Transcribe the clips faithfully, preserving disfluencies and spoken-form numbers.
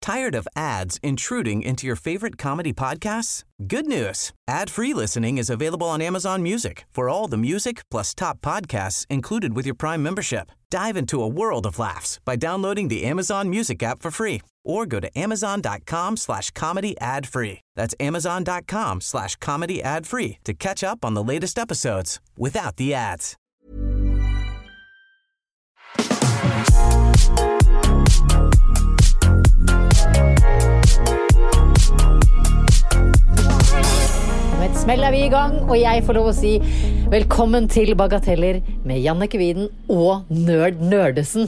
Tired of ads intruding into your favorite comedy podcasts? Good news. Ad-free listening is available on Amazon Music for all the music plus top podcasts included with your Prime membership. Dive into a world of laughs by downloading the Amazon Music app for free or go to amazon.com slash comedy ad free. That's amazon.com slash comedy ad free to catch up on the latest episodes without the ads. Med et smell er vi i gang, og jeg får lov å si velkommen til Bagateller med Jannicke Widen og Nørd Nørdesen.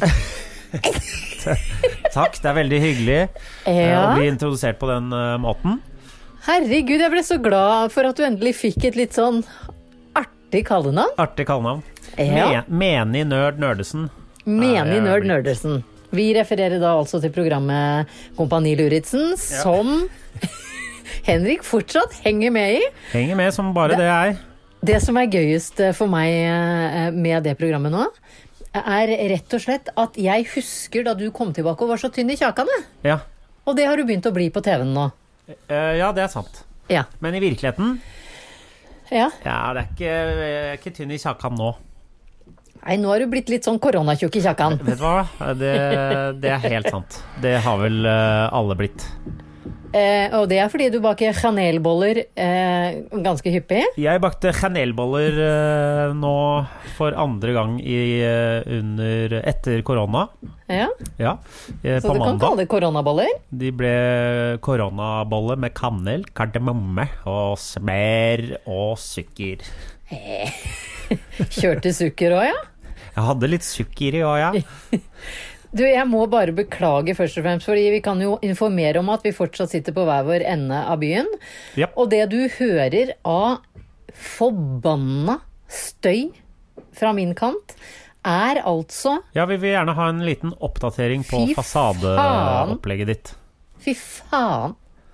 Takk, det er veldig hyggelig ja. Å bli introdusert på den uh, måten. Herregud, jeg ble så glad for at du endelig fikk et litt sånn artig kallenavn. Artig kallenavn. Ja. Me- Menig Nørd Nørdesen. Menig Nørd Nørdesen. Vi refererer da altså til programmet Kompani Luritzen, ja. Som Henrik fortsatt henger med i. Henger med som bare det, det er. Det som er gøyest for meg med det programmet nå, er rett og slett at jeg husker da du kom tilbake og var så tynn i kjakene. Ja. Og det har du begynt å bli på T V-en nå. Uh, ja, det er sant. Ja. Men i virkeligheten, ja, ja det er ikke, jeg er ikke tynn i kjakan nå. Nei, nå har du blitt litt sånn koronatjukk i kjakan. Vet du hva? Det, det er helt sant. Det har vel uh, alle blitt. Eh, og det er fordi du baker kanelboller eh, ganske hyppig. Jeg bakte kanelboller eh, nå for andre gang i, eh, under, etter korona. Ja, ja eh, så du kan kalle det koronaboller? De ble koronaboller med kanel, kardemomme og smør og sukker. Eh, kjørte sukker også, ja? Jeg hadde litt sukker i også, ja. Du, jeg må bare beklage først og fremst, fordi vi kan jo informere om at vi fortsatt sitter på hver vår ende av byen. Yep. Og det du hører av forbanna støy fra min kant, er altså... Ja, vi vil gjerne ha en liten oppdatering på fasadeopplegget ditt. Fy faen!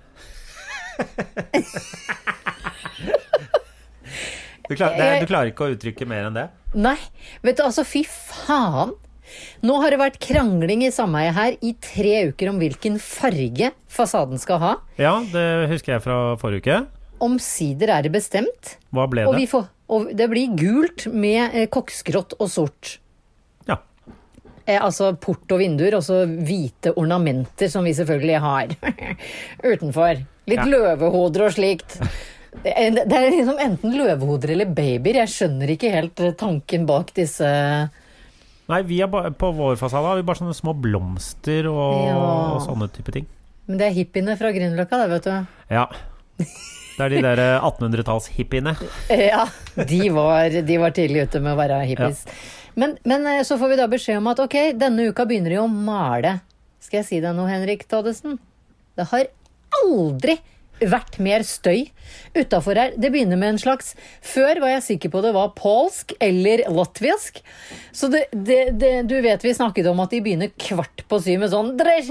du, klar, det, du klarer ikke å uttrykke mer enn det? Nei, vet du, altså fy faen! Nå har det vært krangling i sameie her i tre uker om hvilken farge fasaden skal ha. Ja, det husker jeg fra forrige uke. Omsider er det bestemt. Hva ble det? Og, vi får, og det blir gult med eh, koksgrått og sort. Ja. Eh, altså port og vinduer, og så hvite ornamenter som vi selvfølgelig har utenfor. Litt ja. Løvehoder og slikt. Det er, det er liksom enten løvehoder eller babyer. Jeg skjønner ikke helt tanken bak disse... Nei, vi er ba- på vår fasade har vi bare sånne små blomster og, ja. og sånne type ting. Men det er hippiene fra Grünerløkka, det vet du. Ja, det er de der attenhundretalls hippiene. Ja, de var, de var tidlig ute med å være hippies. Ja. Men, men så får vi da beskjed om at ok, denne uka begynner de å male. Skal jeg si deg noe, Henrik Toddesen? Det har aldri vært mer støy utenfor her. Det begynner med en slags... Før var jeg sikker på det var polsk eller latvisk. Så det, det, det, du vet vi snakket om at de begynner kvart på syv med sånn...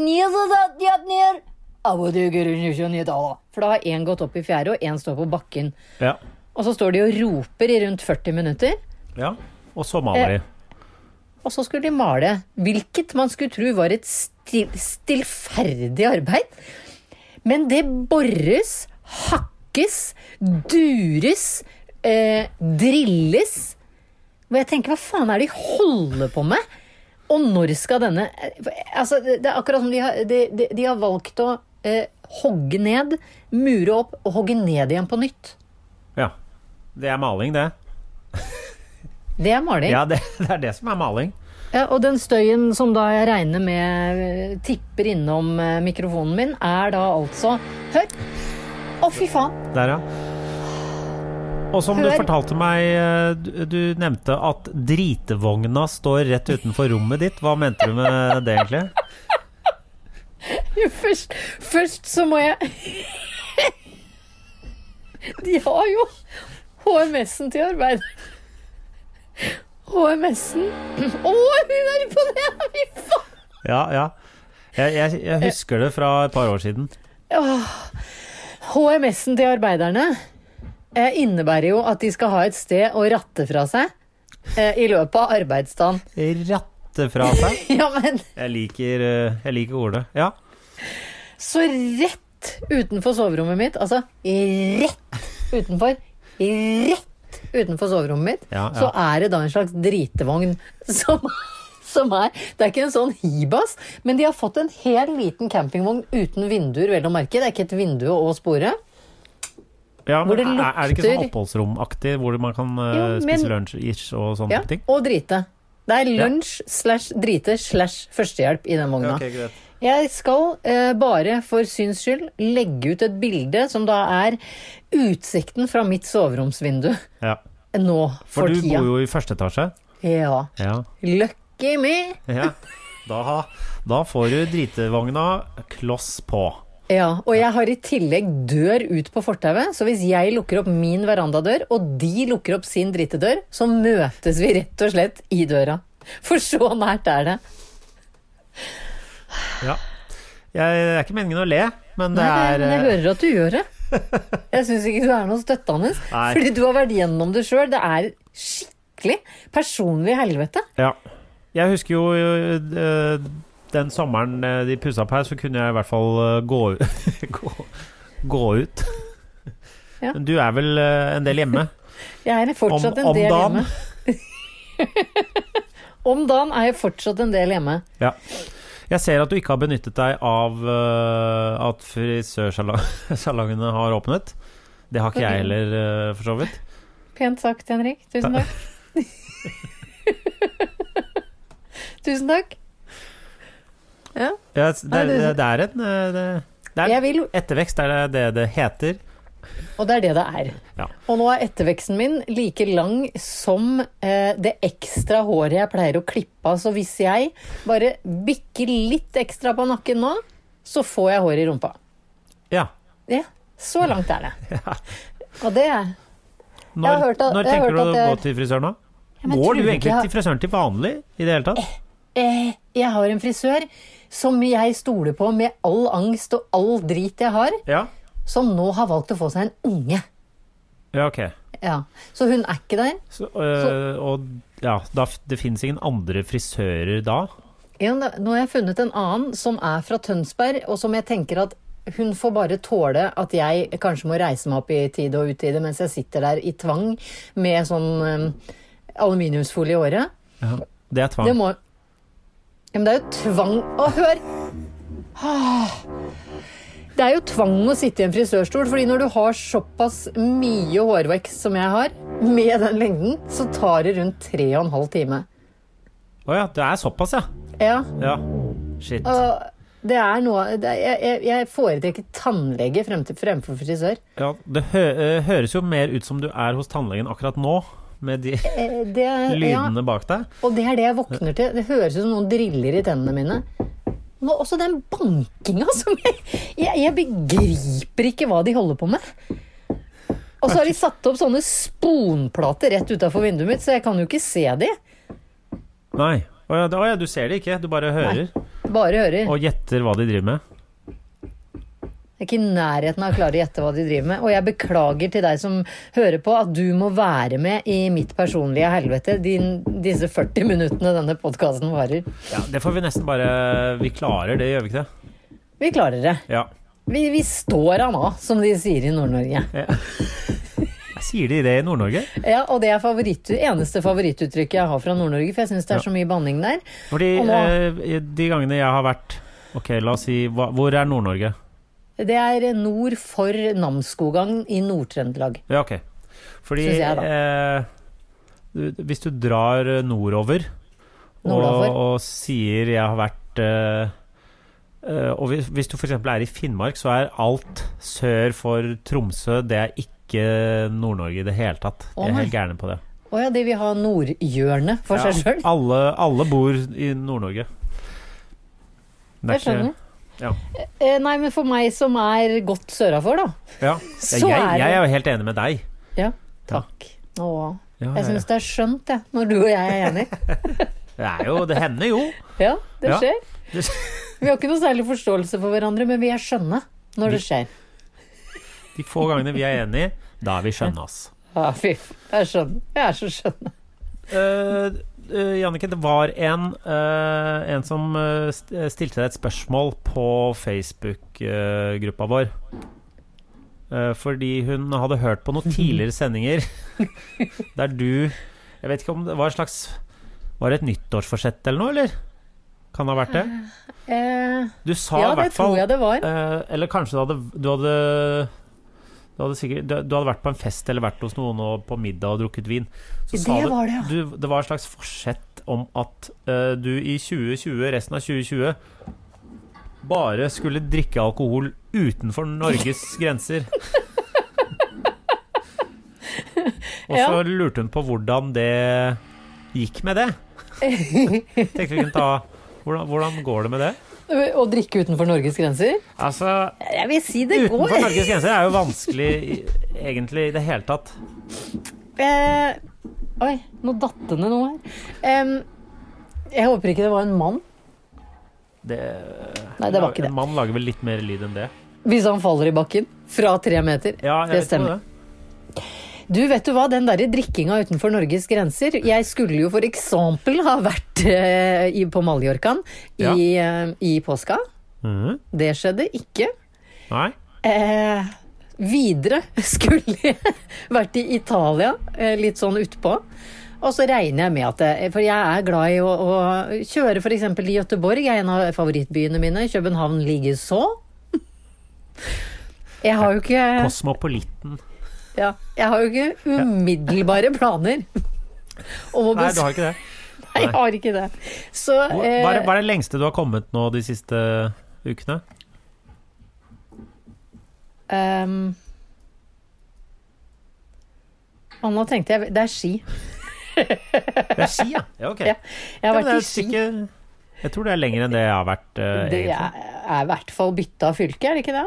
For da har en gått opp i fjerde, og en står på bakken. Ja. Og så står de og roper i rundt førti minutter. Ja, og så maler de. Eh, og så skulle de male. Hvilket man skulle tro var et stil, stillferdig arbeid. Men det borres, hakkes, dures, eh, drilles. Og jeg tenker, hva faen er det de holder på med? Og når skal denne... Altså, det er akkurat som de har, de, de, de har valgt å eh, hogge ned, mure opp og hogge ned igjen på nytt. Ja, det er maling det. Det er maling? Ja, det, det er det som er maling. Ja, og den støyen som da jeg regner med tipper innom mikrofonen min, er da altså... Hør! Å, fy faen! Der, ja. Og som Hør. Du fortalte meg, du, du nevnte at dritevogna står rett utenfor rommet ditt. Hva mente du med det egentlig? Jo, først, først så må jeg... De har jo H M S-en til arbeid. H M S-en. Åh, hun er på det! Fy faen! Ja, ja. Jeg, jeg, jeg husker det fra et par år siden. Åh, H M S-en til arbeiderne eh, innebærer jo at de skal ha et sted å ratte fra seg eh, i løpet av arbeidsdagen. Ratte fra seg? Ja, men... Jeg liker, jeg liker ordet, ja. Så rett utenfor soverommet mitt, altså rett utenfor, rett utenfor soverommet mitt, Ja, ja. så er det da en slags dritevogn som, som er, det er ikke en sånn hibas, men de har fått en hel liten campingvogn uten vinduer, vel å merke, det er ikke et vindu å spore. Ja, men Hvor det er, er det ikke sånn lukter- oppholdsromaktig, hvor man kan uh, Jo, men- spise lunsj-ish og sånne Ja, ting? og drite. Det er lunsj slash drite slash førstehjelp i den vogna. Ok, greit. Jeg skal eh, bare for syns skyld legge ut et bilde som da er utsikten fra mitt soveromsvindu Ja. nå For for du tida. bor jo i første etasje. Ja. Ja. Lucky me! ja. Da, da får du dritevogna kloss på. Ja, og jeg har i tillegg dør ut på fortauet, så hvis jeg lukker opp min verandadør, og de lukker opp sin drittedør, så møtes vi rett og slett i døra. For så nært er det. Ja. Jeg, det er ikke meningen å le, men det Nei, er men jeg eh, hører at du gjør det. Jeg synes ikke du er noe støttende, Nei. fordi du har vært gjennom det selv. Det er skikkelig personlig helvete. Ja. Jeg husker jo eh, den sommeren eh, de pusset opp her, så kunne jeg i hvert fall eh, gå, gå, gå ut. Ja. Men du er vel eh, en del hjemme? Jeg er fortsatt Om- en del om dagen. hjemme. Om dagen er jeg fortsatt en del hjemme. Ja. Jeg ser at du ikke har benyttet deg av uh, at frisørsalongene har åpnet. Det har ikke jeg heller, uh, for så vidt. Pent sagt, Henrik. Tusen takk. Tusen takk. Ja. Ja, det, Nei, det, du- det er en uh, det, det Jeg er vil, ettervekst, er det det det heter. og det er det det er. Ja. Og nå er etterveksten min like lang som eh, det ekstra håret jeg pleier å klippe av. Så hvis jeg bare bikker litt ekstra på nakken nå, så får jeg hår i rumpa. Ja. Ja, så langt er det. Og det er Når, Jeg har hørt at- når jeg har tenker hørt du å at det gå er- til frisøren da? men Går tror du du egentlig ikke jeg- til frisøren til vanlig i det hele tatt? eh, Jeg har en frisør som jeg stoler på med all angst og all drit jeg har, Ja. som nå har valgt å få seg en unge. Ja, ok. Ja. Så hun er ikke der. Så, øh, og ja, da, det finnes ingen andre frisører da? Ja, da- nå har jeg funnet en annen som er fra Tønsberg, og som jeg tenker at hun får bare tåle at jeg kanskje må reise meg opp i tide og utide mens jeg sitter der i tvang med sånn um, aluminiumsfolie i håret. Ja. Det er tvang. Det må... Ja, men det er jo tvang... Å, hør! Ah. Det er jo tvang å sitte i en frisørstol, fordi når du har såpass mye hårvekst som jeg har, med den lengden, så tar det rundt tre og en halv time. Åja, det er såpass, ja. Ja, Ja, shit. og det er noe... Det er, jeg, jeg, jeg foretrekker tannlege frem til, fremfor frisør. Ja, det hø øh, høres jo mer ut som du er hos tannlegen akkurat nå, med de Eh, Det, ja, lydene bak deg. og det er det jeg våkner til. Det høres ut som noen driller i tennene mine. Nå, også den bankinga som jeg, jeg Jeg begriper ikke hva de holder på med. Og så har de satt opp sånne sponplater rett utenfor vinduet mitt, så jeg kan jo ikke se de. Nei. Åja, det- åja, du ser det ikke, du bare hører. Bare hører. Og gjetter hva de driver med. Jeg er ikke i nærheten av å klare å gjette hva de driver med. Og jeg beklager til deg som hører på at du må være med i mitt personlige helvete din, disse førti minuttene denne podcasten varer. Ja, det får vi nesten bare Vi klarer det, gjør vi ikke det? Vi klarer det. Ja. Vi, vi står av nå, som de sier i Nord-Norge. Sier de det i Nord-Norge? Ja, og det er favoritt, eneste favorittuttrykket jeg har fra Nord-Norge, for jeg synes det er så mye banning der. Fordi Og nå- eh, de gangene jeg har vært Ok, la oss si hva, hvor er Nord-Norge? Det er nord for Namsskogan i Nord-Trøndelag. Ja, ok. Fordi Synes jeg, da. eh, du- hvis du drar nordover og, Nordover. og sier jeg har vært eh, eh, Og hvis, hvis du for eksempel er i Finnmark, så er alt sør for Tromsø, det er ikke Nord-Norge i det hele tatt. De Å, er nei. helt gærne på det. Å ja, de vil ha nordhjørnet for Ja, seg selv. alle, alle bor i Nord-Norge. Det er Jeg skjønner. ikke- Ja. Eh, nei, men for meg som er godt sørafor, da. Ja. Så jeg, er det- jeg er jo helt enig med deg. Ja, takk. Å, Ja, jeg ja, synes ja. det er skjønt, jeg, når du og jeg er enige. Det er jo, det hender jo. Ja, det Ja. skjer. Det- Vi har ikke noe særlig forståelse for hverandre, men vi er skjønne når det skjer. De få gangene vi er enige, da er vi skjønne, ass. Ja, fy, jeg er skjønne. Jeg er så skjønne. Eh, uh, Jannicke, det var en, uh, en som uh, stilte deg et spørsmål på Facebook-gruppa vår. Uh, fordi hun hadde hørt på noen tidligere sendinger der du, jeg vet ikke om det var et slags, var det et nyttårsforsett eller noe, eller? Kan det ha vært det? Eh, du sa ja, i hvert fall, det tror jeg det var. Uh, eller kanskje du hadde, du hadde Du hadde, sikkert, du, du hadde vært på en fest eller vært hos noen og på middag og drukket vin. Så det sa du, var det, ja. du, det var et slags forsett om at uh, du i tjue tjue, resten av tjue tjue, bare skulle drikke alkohol utenfor Norges grenser. Og så Ja. lurte hun på hvordan det gikk med det. Tenkte vi kunne ta hvordan, hvordan går det med det? Å drikke utenfor Norges grenser? Altså, Jeg vil si det utenfor går. Norges grenser er jo vanskelig i, egentlig i det hele tatt. Eh, oi, nå datt det ned noe her. Em, jeg håper ikke det var en mann. Det, Nei, det var ikke det. En mann lager vel litt mer lyd enn det. Hvis han faller i bakken fra tre meter. Ja, jeg det vet stemmer. det. Du, vet du hva? Den der drikkinga utenfor Norges grenser. Jeg skulle jo for eksempel ha vært eh, i, på Mallorcaen i, Ja. eh, i påska. Mhm. Det skjedde ikke. Nei. Eh, videre skulle jeg vært i Italia, eh, litt sånn utpå. Og så regner jeg med at det, for jeg er glad i å, å kjøre for eksempel i Göteborg, er en av favorittbyene mine. København ligger så. Jeg har jo ikke Kosmopoliten. ja, jeg har jo ikke umiddelbare planer om å Nei, du besøke. har ikke det. Nei, jeg har ikke det. Så Hvor, hva, er, eh, hva er det lengste du har kommet nå de siste ukene? ehm, og nå tenkte jeg, det er ski. Det er ski, ja. Ja, ok. Ja, jeg har Ja, men vært det er i ski. sikkert- jeg tror det er lenger enn det jeg har vært uh, Det er, er i hvert fall bytta av fylke, er det ikke det?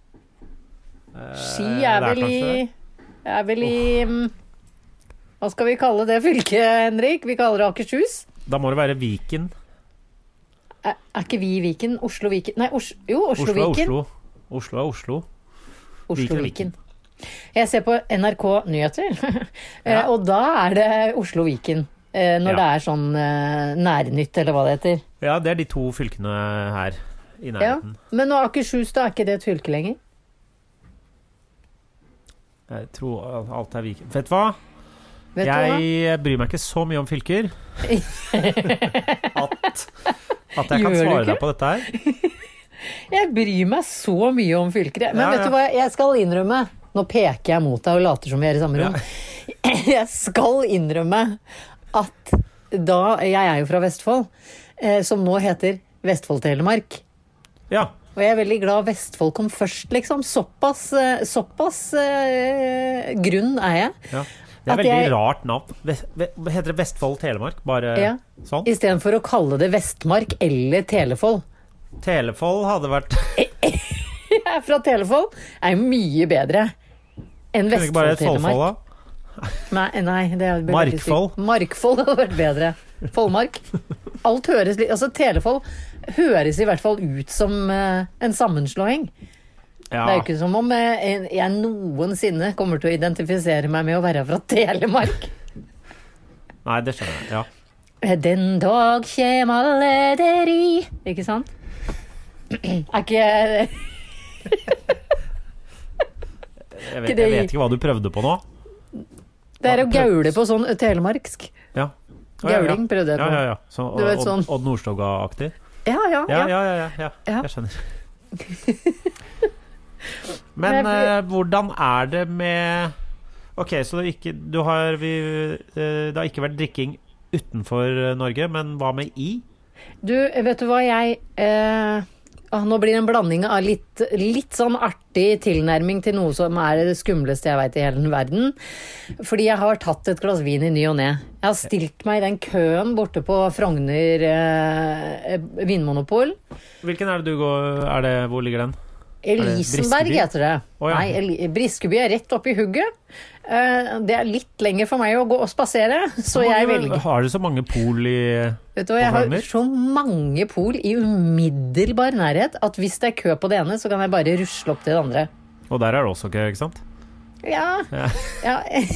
Ski er vel i er vel i mm, hva skal vi kalle det fylket, Henrik? Vi kaller det Akershus. Da må det være Viken. Er, er ikke vi i Viken? Oslo-Viken? Nei, Os jo, Oslo er Oslo-Viken. Oslo. Oslo er Oslo. Viken er Oslo-Viken. Jeg ser på N R K Nyheter, Ja. og da er det Oslo-Viken. eh, Når Ja. det er sånn eh, nærnytt, eller hva det heter. Ja, det er de to fylkene her i Ja. nærheten. Men nå Akershus, da er ikke det et fylke lenger? Jeg tror alt er Viken. Vet du hva? Vet du hva? Jeg bryr meg ikke så mye om fylker at, at jeg kan Gjør du svare ikke? deg på dette her. Jeg bryr meg så mye om fylker. Men Ja, vet ja. du hva, jeg skal innrømme. Nå peker jeg mot deg og later som vi er i samme rom. Jeg skal innrømme at da, jeg er jo fra Vestfold, eh, som nå heter Vestfold-Telemark. Ja. Og jeg er veldig glad Vestfold kom først, liksom. Såpass, eh, såpass eh, grunn er jeg. ja. Det er At veldig jeg- rart navn. Ve- ve- Heter det Vestfold Telemark? Bare Ja. sånn? I stedet for å kalle det Vestmark eller Telefold. Telefold hadde vært Jeg er fra Telefold. Er jo mye bedre enn Kunne ikke bare et Vestfold-Telemark. Foldfold, da? Nei, nei, det hadde blitt veldig Markfold. sykt. Markfold hadde vært bedre. Foldmark. Alt høres litt Altså, Telefold høres i hvert fall ut som eh, en sammenslåing. Ja. Det er jo ikke som om eh, jeg noensinne kommer til å identifisere meg med å være fra Telemark. Nei, det skjønner jeg. Ja. Den dag kjem alle deri. Ikke sant? Er ikke Jeg, vet, jeg vet ikke hva du prøvde på nå. Det er å gaule på sånn telemarksk. Ja. Å, ja, ja. Gauling prøvde jeg på. Ja, ja, ja. Så, Du vet Odd, sånn. Odd Nordstoga-aktig. Ja, ja, Ja, ja. ja, ja, ja, ja. Ja. Jeg skjønner. Men Men jeg- eh, hvordan er det med Ok, så det, ikke, du har, vi, eh, det har ikke vært drikking utenfor eh, Norge, men hva med i? Du, vet du hva jeg eh, ah, Nå blir det en blanding av litt, litt sånn artig tilnærming til noe som er det skumleste jeg vet i hele verden. Fordi jeg har tatt et glass vin i ny og ne. Jeg har stilt meg i den køen borte på Frogner eh, vinmonopol. Hvilken er det du går er det, Hvor ligger den? Elisenberg Briskeby? heter det. Å, ja. Nei, Eli Briskeby er rett oppi hugget. Eh, det er litt lenger for meg å gå og spasere, så jeg velger. Har du så mange pol i Vet du hva, jeg har Frogner? så mange pol i umiddelbar nærhet at hvis det er kø på det ene, så kan jeg bare rusle opp til det andre. Og der er det også kø, ikke sant? Ja, Ja. ja.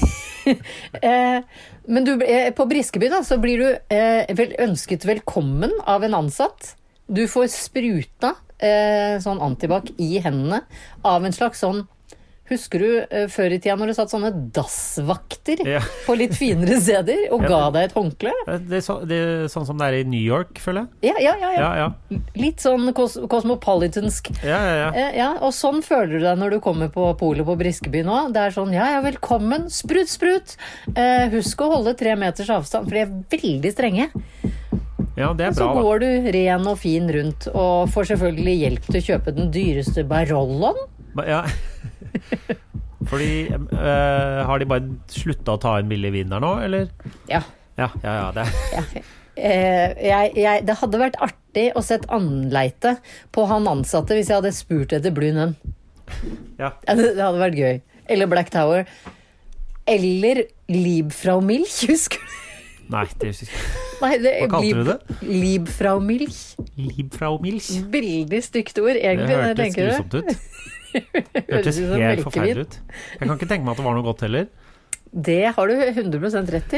eh, men du, eh, på Briskeby da, så blir du eh, vel ønsket velkommen av en ansatt. Du får spruta eh, sånn antibac i hendene av en slags sånn. Husker du uh, før i tida når du satt sånne dassvakter ja. på litt finere steder og ja, ga deg et håndkle? Det er, så, det er sånn som det er i New York, føler jeg. Ja, ja, ja. ja. ja, ja. Litt sånn kos kosmopolitansk. Ja, ja, ja. Uh, ja. Og sånn føler du deg når du kommer på polet på Briskeby nå. Det er sånn, ja, ja, velkommen, sprut, sprut. Uh, husk å holde tre meters avstand, for de er veldig strenge. Ja, det er og så bra, går du ren og fin rundt og får selvfølgelig hjelp til å kjøpe den dyreste Barollon. Ja, fordi øh, har de bare sluttet å ta en billig vin der nå, eller? Ja. Ja, ja, ja, det. ja. Eh, jeg, jeg, det hadde vært artig å sett anleite på han ansatte hvis jeg hadde spurt etter Blue Nun. Ja. Det, det hadde vært gøy. Eller Black Tower. Eller Liebfrau Milch, husker du? Nei, det husker jeg ikke. Nei, det, Hva kalte Lieb, du det? Liebfrau Milch. Liebfrau Milch? Veldig stygt ord, egentlig. Det hørtes grusomt ut. Det hørtes helt forferdelig ut. Jeg kan ikke tenke meg at det var noe godt heller. Det har du hundre prosent rett i.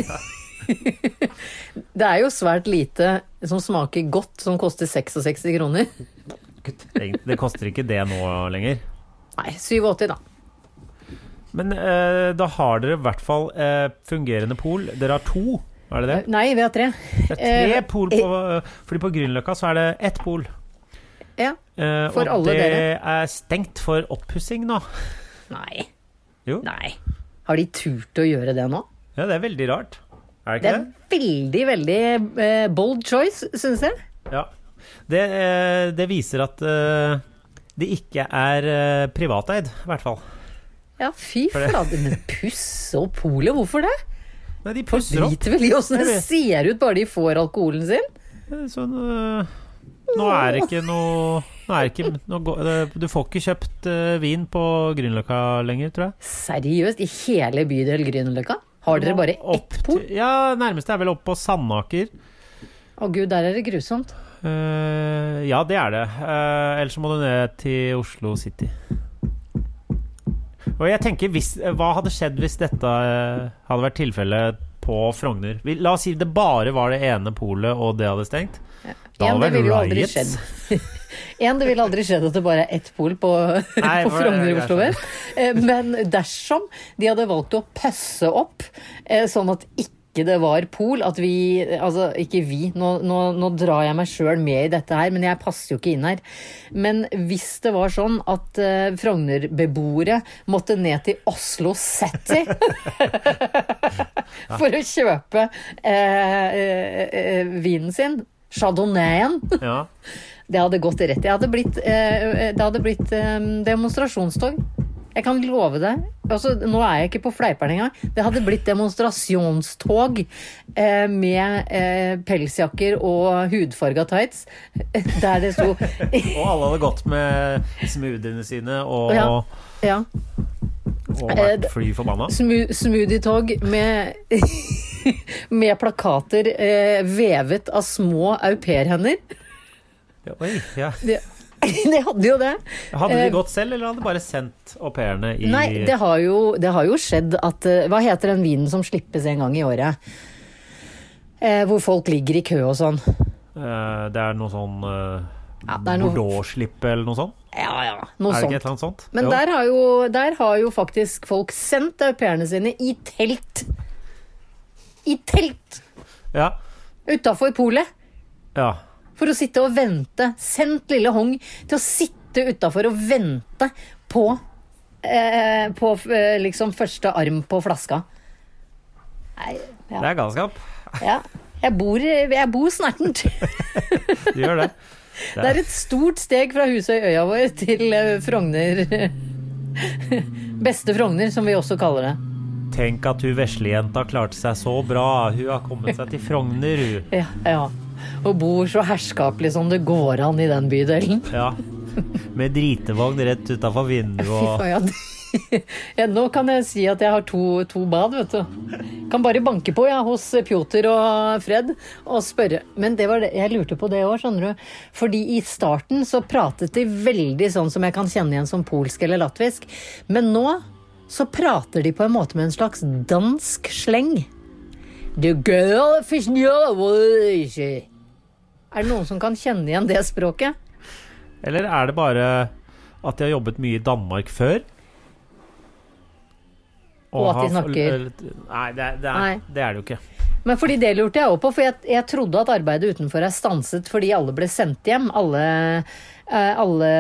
Det er jo svært lite som smaker godt, som koster sekstiseks kroner. Det koster ikke det nå lenger. Nei, syttiåtte da. Men eh, da har dere i hvert fall eh, fungerende pol. Dere har to, er det det? Nei, vi har tre. Det er tre eh, pol på, fordi på Grünerløkka så er det ett pol. Ja, for eh, alle dere. Og det er stengt for oppussing nå. Nei. Jo. Nei. Har de turt å gjøre det nå? Ja, det er veldig rart. Er det ikke det? Det er veldig, veldig eh, bold choice, synes jeg. Ja. Det, eh, det viser at eh, det ikke er eh, privateid, i hvert fall. Ja, fy flate, men puss og polet, hvorfor det? Nei, de pusser opp. De driter vel i hvordan det ser ut bare de får alkoholen sin? Sånn, øh, nå er det ikke noe, nå er det ikke, nå, du får ikke kjøpt øh, vin på Grünerløkka lenger, tror jeg. Seriøst, i hele bydel Grünerløkka? Har dere bare ett pol? Ja, nærmest er vel opp på Sandaker. Å Gud, der er det grusomt. Uh, ja, det er det. Uh, ellers så må du ned til Oslo City. Og jeg tenker, hvis, hva hadde skjedd hvis dette uh, hadde vært tilfellet på Frogner? Vi, la oss si det bare var det ene polet, og det hadde stengt. Ja. Da en, hadde det vært riots. En, det ville aldri skjedd at det bare er ett pol på, Nei, på Frogner i Oslo. Men dersom de hadde valgt å pøsse opp, sånn at ikke det var pol, at vi, altså ikke vi, nå, nå, nå drar jeg meg selv med i dette her, men jeg passer jo ikke inn her. Men hvis det var sånn at uh, Frogner-beboere måtte ned til Oslo City for å kjøpe uh, uh, uh, vinen sin, Chardonnayen, ja. Det hadde gått rett. Det hadde blitt, uh, det hadde blitt um, demonstrasjonstog. Jeg kan love det. Altså, nå er jeg ikke på Fleiperen engang. Det hadde blitt demonstrasjonstog eh, med eh, pelsjakker og hudfarga tights, der det sto... Og alle hadde gått med smoothiene sine og, ja, ja. og vært fly forbanna. Smo Smoothie-tog med, med plakater eh, vevet av små au pair-hender. Ja, oi, ja. Det, det hadde jo det. Hadde de gått selv, eller hadde de bare sendt au pairene i... Nei, det har, jo, det har jo skjedd at... Hva heter den vinen som slippes en gang i året? Eh, hvor folk ligger i kø og sånn. Eh, det er noe sånn... Eh, ja, noe... Bordeaux-slippe eller noe sånt? Ja, ja, noe er det sånt. Ikke et eller annet sånt? Men der har, jo, der har jo faktisk folk sendt au pairene sine i telt. I telt! Ja. Utenfor polet. Ja. For å sitte og vente. Sendt lille Hong til å sitte utenfor og vente på, eh, på eh, liksom første arm på flaska. Nei, ja. Det er galskap. Ja, jeg bor, jeg bor snertent. Du gjør det. Det. Det er et stort steg fra Husøy-øya vår til Frogner. Beste Frogner, som vi også kaller det. Tenk at hun veslejenta klarte seg så bra. Hun har kommet seg til Frogner, hun. Ja, ja. Og bor så herskapelig som det går an i den bydelen. Ja, med dritevogn rett utenfor vinduet. Og... Ja, ja, nå kan jeg si at jeg har to, to bad, vet du. Kan bare banke på, ja, hos Pjotr og Fred og spørre. Men det var det, jeg lurte på det også, skjønner du. Fordi i starten så pratet de veldig sånn som jeg kan kjenne igjen som polsk eller latvisk. Men nå så prater de på en måte med en slags dansk sleng. The girl fish Er det noen som kan kjenne igjen det språket? Eller er det bare at de har jobbet mye i Danmark før? Og, og at de har, snakker... Nei, det, det, er, Nei, det er det jo ikke. Men fordi det lurte jeg også på, for jeg, jeg trodde at arbeidet utenfor er stanset fordi alle ble sendt hjem. Alle, alle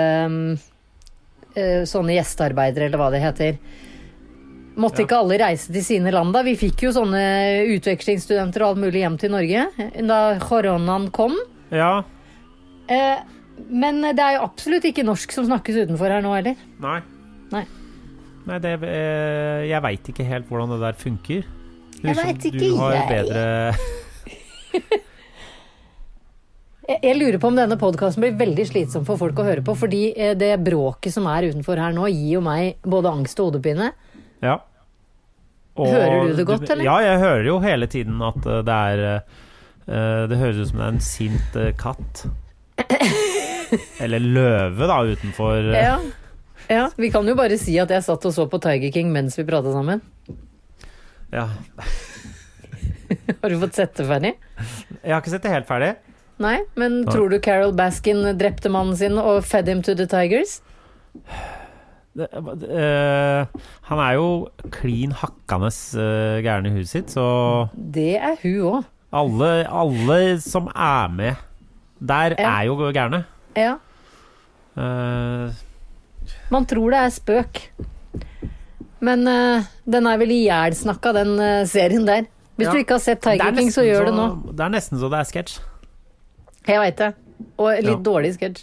sånne gjestearbeidere, eller hva det heter. Måtte ikke alle reise til sine land da? Vi fikk jo sånne utvekslingsstudenter og alt mulig hjem til Norge da koronaen kom. Ja. Eh, men det er jo absolutt ikke norsk som snakkes utenfor her nå, eller? Nei. Nei. Nei, det, eh, jeg vet ikke helt hvordan det der funker. Du, jeg vet ikke, du har jeg. Bedre... jeg, jeg lurer på om denne podcasten blir veldig slitsom for folk å høre på, fordi det bråket som er utenfor her nå gir jo meg både angst og hodepine. Ja. Og hører du det godt, eller? Ja, jeg hører jo hele tiden at det er uh, det høres ut som det er en sint uh, katt. Eller løve da, utenfor uh. ja. ja, vi kan jo bare si at jeg satt og så på Tiger King mens vi pratet sammen. Ja. Har du fått sett det ferdig? Jeg har ikke sett det helt ferdig. Nei, men Nei. Tror du Carol Baskin drepte mannen sin og fed him to the tigers? Det, uh, han er jo klin hakkende uh, gæren i huset sitt, så det er hun også. Alle, alle som er med der ja. Er jo gærne. Ja. Uh, Man tror det er spøk. Men uh, den er vel ihjelsnakka, den uh, serien der. Hvis ja. Du ikke har sett Tiger King, så gjør så, det nå. Det er nesten så det er sketsj. Jeg vet det. Og litt ja. Dårlig sketsj.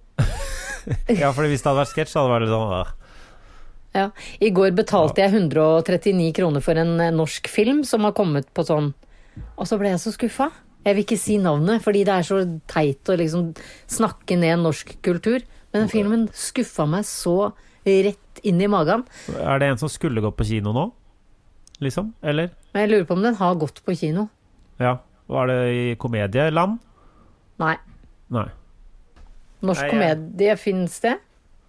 Ja, for hvis det hadde vært sketsj, så hadde det vært litt sånn øh. Ja, i går betalte jeg hundre og trettini kroner for en norsk film som har kommet på sånn. Og så ble jeg så skuffa. Jeg vil ikke si navnet, fordi det er så teit å liksom snakke ned norsk kultur. Men den filmen skuffa meg så rett inn i magen. Er det en som skulle gått på kino nå? Liksom, eller? Men jeg lurer på om den har gått på kino. Ja, var det i komedieland? Nei. Nei. Norsk Nei, komedie jeg... finnes det?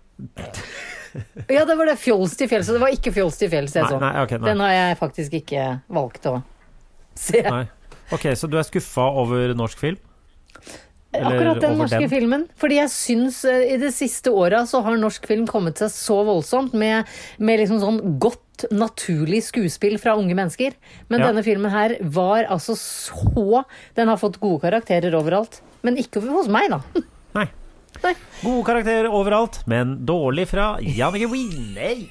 Ja, det var det Fjols til fjells. Det var ikke Fjols til fjells jeg så. Nei, nei, okay, nei. Den har jeg faktisk ikke valgt å se. Nei. Ok, så du er skuffa over norsk film? Eller akkurat den norske den? Filmen. Fordi jeg syns i det siste året så har norsk film kommet seg så voldsomt med, med liksom sånn godt, naturlig skuespill fra unge mennesker. Men ja. Denne filmen her var altså så... Den har fått gode karakterer overalt. Men ikke hos meg da. Nei. Nei. Gode karakterer overalt, men dårlig fra Jannicke Winey.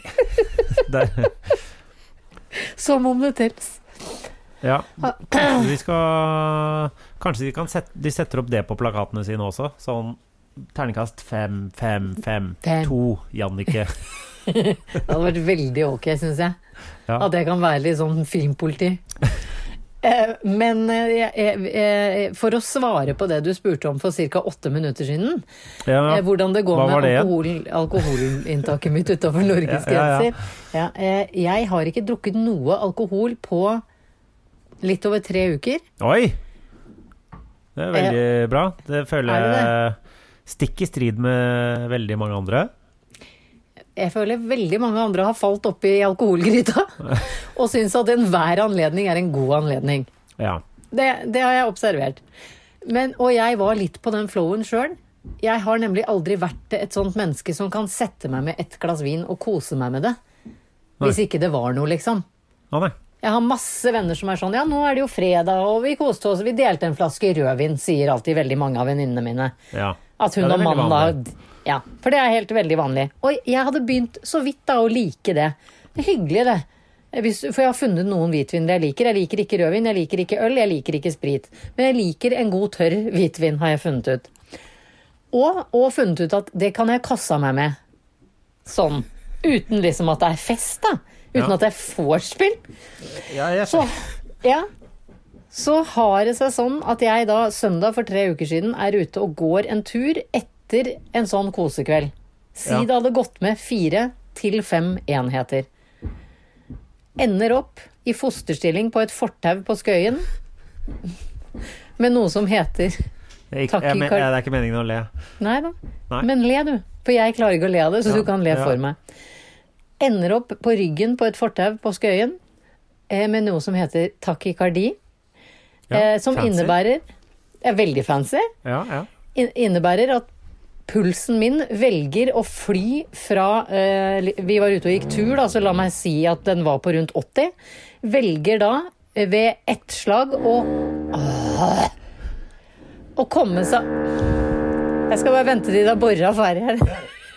Som om det tels. Ja, kanskje vi skal Kanskje de kan sette, de setter opp det på plakatene sine også. Sånn terningkast fem, fem, fem, fem. To, Jannicke. Det hadde vært veldig ok, synes jeg. Ja. At jeg kan være litt sånn filmpoliti. Men for å svare på det du spurte om for cirka åtte minutter siden, ja, hvordan det går med det? alkohol, alkoholinntaket mitt utenfor Norges grenser. Ja, ja, ja. Jeg har ikke drukket noe alkohol på litt over tre uker. Oi! Det er veldig eh, bra. Det føler jeg det? Stikk i strid med veldig mange andre. Jeg føler veldig mange andre har falt opp i alkoholgryta og synes at enhver anledning er en god anledning. Ja. Det, det har jeg observert. Men, og jeg var litt på den flowen selv. Jeg har nemlig aldri vært et sånt menneske som kan sette meg med et glass vin og kose meg med det. Hvis nei. Ikke det var noe, liksom. Å nei. Jeg har masse venner som er sånn, ja, nå er det jo fredag, og vi koste oss, vi delte en flaske rødvin, sier alltid veldig mange av venninnene mine. Ja. At hun ja, og mannen da, ja, for det er helt veldig vanlig. Og jeg hadde begynt så vidt da å like det. Det er hyggelig det. Hvis, for jeg har funnet noen hvitvin jeg liker. Jeg liker ikke rødvin, jeg liker ikke øl, jeg liker ikke sprit. Men jeg liker en god tørr hvitvin, har jeg funnet ut. Og, og funnet ut at det kan jeg kasse meg med. Sånn. Uten liksom at det er fest da. Uten ja. At det er vorspiel. Ja, jeg så, ja. Så har det seg sånn at jeg da søndag for tre uker siden er ute og går en tur etter en sånn kosekveld. Si ja. Det hadde gått med fire til fem enheter. Ender opp i fosterstilling på et fortau på Skøyen med noe som heter jeg, jeg, jeg, Det er ikke meningen å le. Nei da, Nei. Men le du. For jeg klarer ikke å le av det, så ja, du kan le ja. For meg. ender opp på ryggen på et fortau på Skøyen eh, med noe som heter takykardi, Ja, eh, som fancy. innebærer, er veldig fancy, Ja, ja. in- innebærer at pulsen min velger å fly fra, eh, li- vi var ute og gikk tur da, så la meg si at den var på rundt åtti, velger da eh, ved ett slag å, åh, å komme seg, jeg skal bare vente til da borra er ferdig her.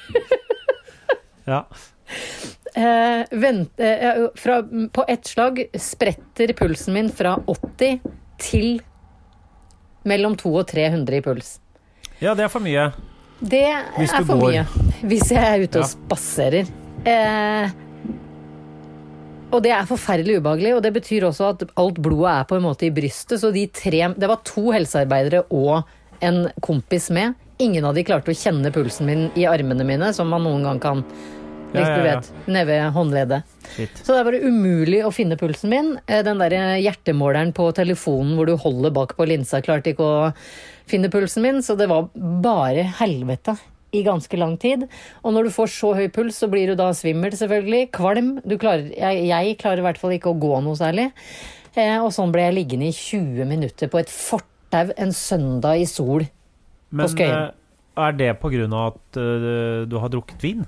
Ja. Eh, vent, eh, fra, på ett slag spretter pulsen min fra åtti til mellom to og tre hundre i puls. Ja, det er for mye. Det Hvis er du for går. mye. Hvis jeg er ute Ja. og spasserer. Eh, og det er forferdelig ubehagelig, og det betyr også at alt blodet er på en måte i brystet, så de tre, det var to helsearbeidere og en kompis med. Ingen av de klarte å kjenne pulsen min i armene mine, som man noen gang kan, hvis Ja, ja, du ja. vet, nede ved håndleddet. Shit. Så det var umulig å finne pulsen min. Eh, Den der hjertemåleren på telefonen hvor du holder bak på linsa klarte ikke å finne pulsen min, så det var bare helvete i ganske lang tid. Og når du får så høy puls, så blir du da svimmel selvfølgelig, kvalm. Du klarer, jeg, jeg klarer i hvert fall ikke å gå noe særlig. Eh, og sånn ble jeg liggende i tjue minutter på et fortau en søndag i sol. Men Skøyen. eh, er det på grunn av at eh, du har drukket vin?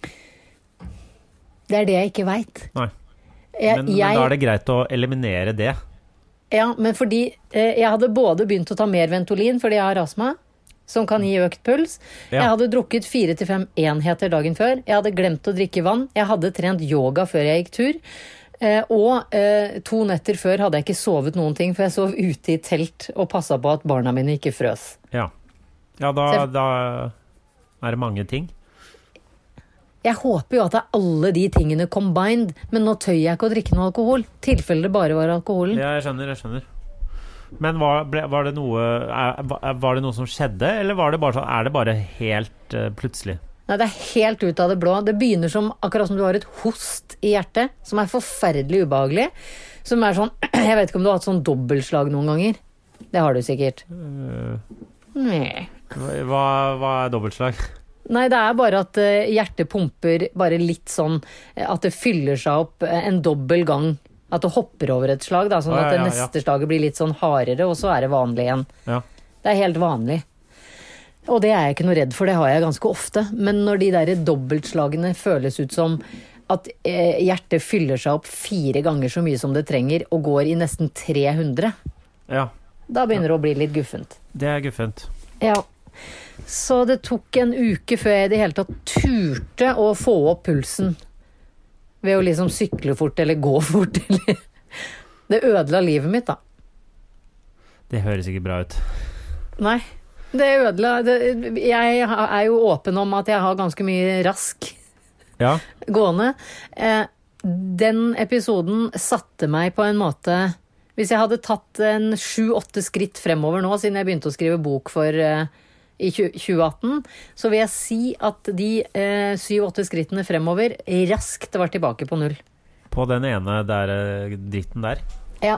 Det er det jeg ikke vet. Nei. Jeg, Men, men jeg, da er det greit å eliminere det. Ja, men fordi eh, jeg hadde både begynt å ta mer Ventolin fordi jeg har astma, som kan gi økt puls. Ja. Jeg hadde drukket fire til fem enheter dagen før. Jeg hadde glemt å drikke vann. Jeg hadde trent yoga før jeg gikk tur. Eh, og eh, to netter før hadde jeg ikke sovet noen ting, for jeg sov ute i telt og passet på at barna mine ikke frøs. Ja, ja da, Så- da er det mange ting. Jeg håper jo at det er alle de tingene combined, men nå tøyer jeg ikke å drikke noe alkohol. Tilfelle det bare var alkoholen. Ja, jeg skjønner, jeg skjønner. Men var, ble, var, det noe, er, var det noe som skjedde, eller var det bare sånn, er det bare helt uh, plutselig? Nei, det er helt ut av det blå. Det begynner som akkurat som du har et host i hjertet, som er forferdelig ubehagelig. Som er sånn, jeg vet ikke om du har hatt sånn dobbeltslag noen ganger. Det har du sikkert. Uh, Nei. hva, hva er dobbeltslag? Nei, det er bare at uh, hjertet pumper bare litt sånn, uh, at det fyller seg opp uh, en dobbel gang. At det hopper over et slag, da, sånn Å, ja, at det ja, ja. neste slaget blir litt sånn hardere, og så er det vanlig igjen. Ja. Det er helt vanlig. Og det er jeg ikke noe redd for, det har jeg ganske ofte. Men når de der dobbeltslagene føles ut som at eh, hjertet fyller seg opp fire ganger så mye som det trenger, og går i nesten tre hundre, Ja, da begynner det å bli litt guffent. det er guffent. Ja. Så det tok en uke før jeg i det hele tatt turte å få opp pulsen. Ved å liksom sykle fort eller gå fort. Eller. Det ødela livet mitt, da. Det høres ikke bra ut. Nei. Det ødela det, Jeg er jo åpen om at jeg har ganske mye rask Ja, gående. Eh, den episoden satte meg på en måte. Hvis jeg hadde tatt en sju-åtte skritt fremover nå, siden jeg begynte å skrive bok for eh, i tjue atten, så vil jeg si at de eh, syv-åtte skrittene fremover raskt var tilbake på null. på den ene der eh, dritten der. Ja.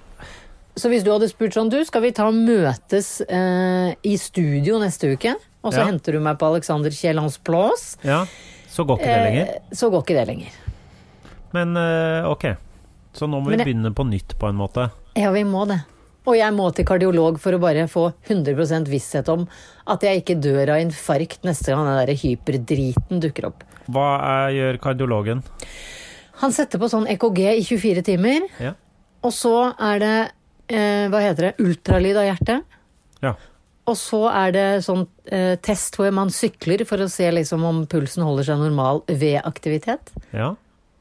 Så hvis du hadde spurt sånn, du, skal vi ta og møtes eh, i studio neste uke? Og så Ja. henter du meg på Alexander Kiellands plass. Ja, så går ikke det lenger. Eh, så går ikke det lenger. Men eh, ok, så nå må vi Men jeg- begynne på nytt på en måte. Ja, vi må det. Og jeg må til kardiolog for å bare få hundre prosent visshet om at jeg ikke dør av infarkt neste gang den der hyperdriten dukker opp. Hva er, gjør kardiologen? Han setter på sånn E K G i tjuefire timer, Ja. og så er det, eh, hva heter det, ultralyd av hjertet. Ja. Og så er det sånn eh, test hvor man sykler for å se liksom om pulsen holder seg normal ved aktivitet. Ja.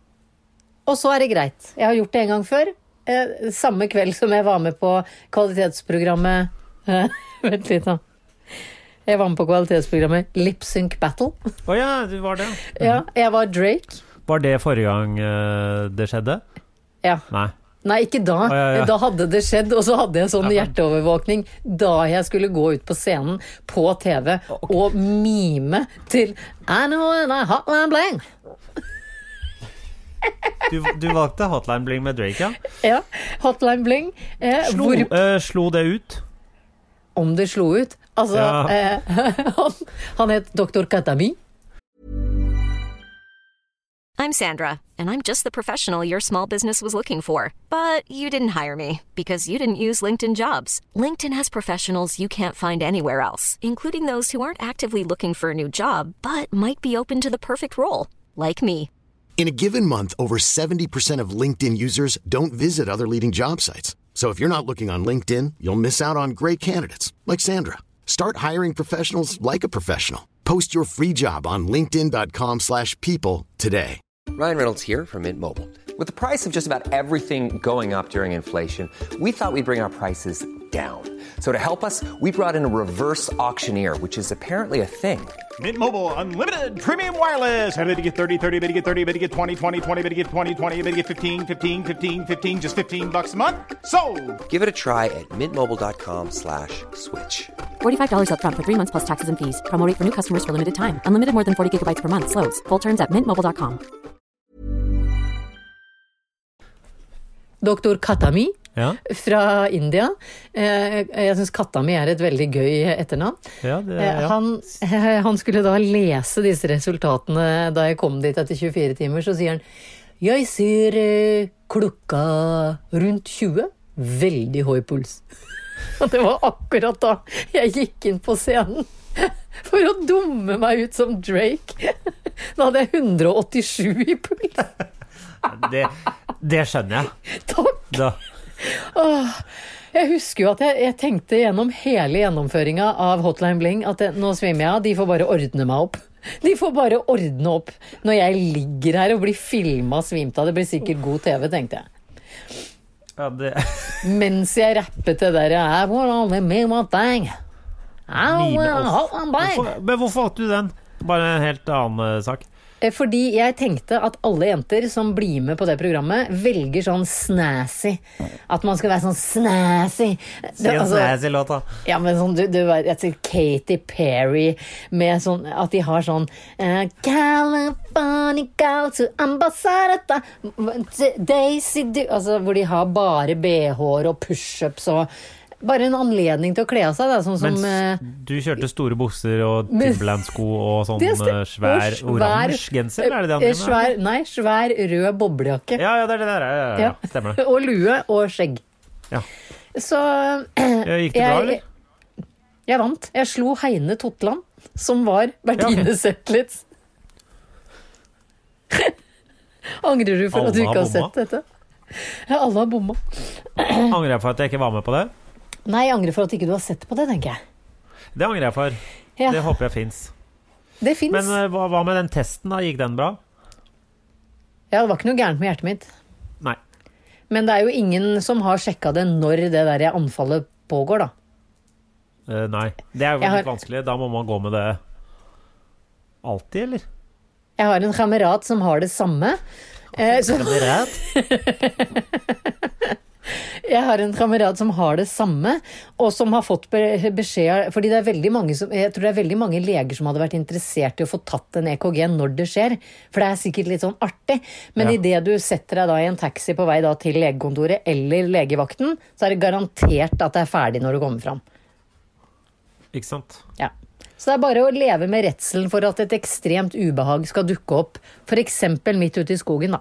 Og så er det greit. Jeg har gjort det en gang før. Eh, samme kveld som jeg var med på kvalitetsprogrammet eh, Vent litt da. Jeg var med på kvalitetsprogrammet Lip Sync Battle. Å ja, det var det. Ja, jeg var Drake. Var det forrige gang eh, det skjedde? Ja. Nei. Nei, ikke da. Å, ja, ja. Da hadde det skjedd, og så hadde jeg sånn Ja, men- hjerteovervåkning da jeg skulle gå ut på scenen på T V og mime til I know when I hotline bling. Du, du valgte Hotline Bling med Drake, ja? Ja, hotline bling. Eh, Slo, hvor eh, slo det ut? om det slo ut. Altså, Ja. eh, han, han het doktor Katami. I'm Sandra, and I'm just the professional your small business was looking for. But you didn't hire me because you didn't use LinkedIn Jobs. LinkedIn has professionals you can't find anywhere else, including those who aren't actively looking for a new job, but might be open to the perfect role, like me. In a given month, over seventy percent of LinkedIn users don't visit other leading job sites. So if you're not looking on LinkedIn, you'll miss out on great candidates, like Sandra. Start hiring professionals like a professional. Post your free job on linkedin.com slash people today. Ryan Reynolds here from Mint Mobile. With the price of just about everything going up during inflation, we thought we'd bring our prices down. So to help us, we brought in a reverse auctioneer, which is apparently a thing. Mint Mobile Unlimited Premium Wireless. How to get thirty, thirty, how to get thirty, how to get twenty, twenty, twenty, how to get twenty, twenty, how to get fifteen, fifteen, fifteen, fifteen, just fifteen bucks a month? Sold! Give it a try at mintmobile.com slash switch. forty-five dollars up front for three months plus taxes and fees. Promo rate for new customers for limited time. Unlimited more than forty gigabytes per month. Slows full terms at mint mobile dot com. Doktor Khatami ja. fra India. Jeg synes Khatami er et veldig gøy etternavn. Ja, det, ja. Han, han skulle da lese disse resultatene da jeg kom dit etter tjuefire timer, så sier han, jeg ser klokka rundt tjue, veldig høy puls. Og det var akkurat da jeg gikk inn på scenen for å dumme meg ut som Drake. Da hadde jeg hundre og åttisju i puls. Det, det skjønner jeg. Takk. Da. Åh, jeg husker jo at jeg, jeg tenkte gjennom hele gjennomføringen av Hotline Bling at det, nå svimmer jeg av, de får bare ordne meg opp. De får bare ordne opp når jeg ligger her og blir filmet svimt av. Det blir sikkert god T V, tenkte jeg. Ja, det... Mens jeg rappet det der, I want only me one thing. I want Hotline Bling. Hvorfor, men hvorfor hadde du den? Bare en helt annen uh, sak. Fordi jeg tenkte at alle jenter som blir med på det programmet velger sånn snazzy. At man skal være sånn snazzy. Si en altså, snazzy låt da. Ja, men sånn, du, du vet, jeg sier Katy Perry med sånn, at de har sånn uh, California girl to Ambassador Daisy du, altså hvor de har bare B H-er og push-ups og bare en anledning til å kle av seg da, sånn som Mens du kjørte store bukser og Timberland-sko og sånn svær, svær oransje genser, er det det andre? Svær, nei, svær rød boblejakke. Ja, ja, det er det der, ja, ja, ja. Stemmer det. Og lue og skjegg. Ja. Så Gikk det bra, eller? Jeg, jeg vant. Jeg slo Heine Totland, som var Bertine ja, okay. Zetlitz. Angrer du for alle at du ikke har sett dette? Ja, alle har bomma. Angrer jeg for at jeg ikke var med på det? Nei, jeg angrer for at ikke du har sett på det, tenker jeg. Det angrer jeg for. Ja. Det håper jeg finnes. Det finnes. Men uh, hva, hva med den testen da? Gikk den bra? Ja, det var ikke noe gærent med hjertet mitt. Nei. Men det er jo ingen som har sjekket det når det der anfallet pågår, da. Uh, nei, det er jo har... litt vanskelig. Da må man gå med det alltid, eller? Jeg har en kamerat som har det samme. Eh, så... Kamerat? Jeg har en kamerat som har det samme, og som har fått beskjed, fordi det er veldig mange som, jeg tror det er veldig mange leger som hadde vært interessert i å få tatt en E K G når det skjer, for det er sikkert litt sånn artig, men ja. I det du setter deg da i en taxi på vei da til legekontoret eller legevakten, så er det garantert at det er ferdig når du kommer fram. Ikke sant? Ja. Så det er bare å leve med redselen for at et ekstremt ubehag skal dukke opp, for eksempel midt ute i skogen da.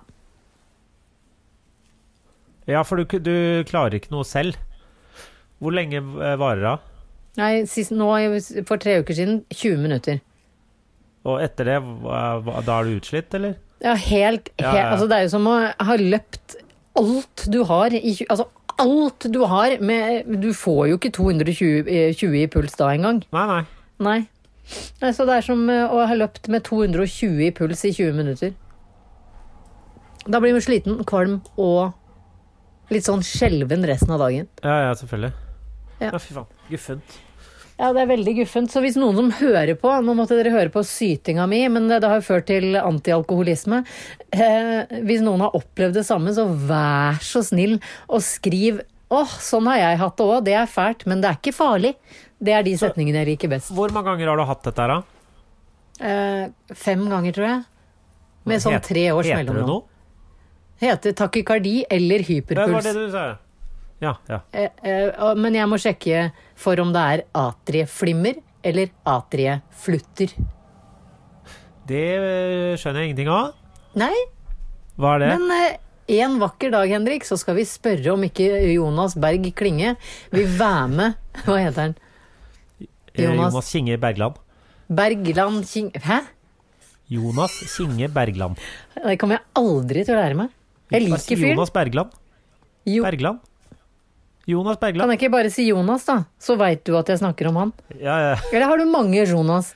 Ja, for du, du klarer ikke noe selv. Hvor lenge varer det? Nei, sist, nå, for tre uker siden, tjue minutter. Og etter det, da er du utslitt, eller? Ja, helt, helt ja, ja. Altså det er jo som å ha løpt alt du har, i, altså alt du har, med, du får jo ikke to hundre og tjue i puls da en gang. Nei, nei. Nei. Nei, så det er som å ha løpt med to hundre og tjue i puls i tjue minutter. Da blir man sliten, kvalm og litt sånn skjelven resten av dagen. Ja, ja, selvfølgelig. Ja, ja fy faen, guffent. Ja, det er veldig guffent. Så hvis noen som hører på, nå måtte dere høre på sytinga mi, men det, det har ført til antialkoholisme. Eh, hvis noen har opplevd det samme, så vær så snill og skriv, åh, sånn har jeg hatt det også, det er fælt, men det er ikke farlig. Det er de setningene jeg liker best. Hvor mange ganger har du hatt dette her da? Eh, fem ganger, tror jeg. Med sånn tre års heter mellom det noe? Heter takykardi eller hyperpuls. Det var det du sa. Ja, ja. Eh, eh, men jeg må sjekke for om det er atrieflimmer eller atrieflutter. Det skjønner jeg ingenting av. Nei, Hva er det? men eh, en vakker dag, Henrik, så skal vi spørre om ikke Jonas Berg Klinge vil være med. Hva heter han? Eh, Jonas. Jonas Kinge Bergland. Bergland King... Hæ? Jonas Kinge Bergland. Det kommer jeg aldri til å lære meg. Jeg Bare si liker fyren. Jonas Bergland. Jo, Bergland. Jonas kan Bergland. jeg ikke bare si Jonas, da? Så vet du at jeg snakker om han. Ja, ja. Eller har du mange Jonas?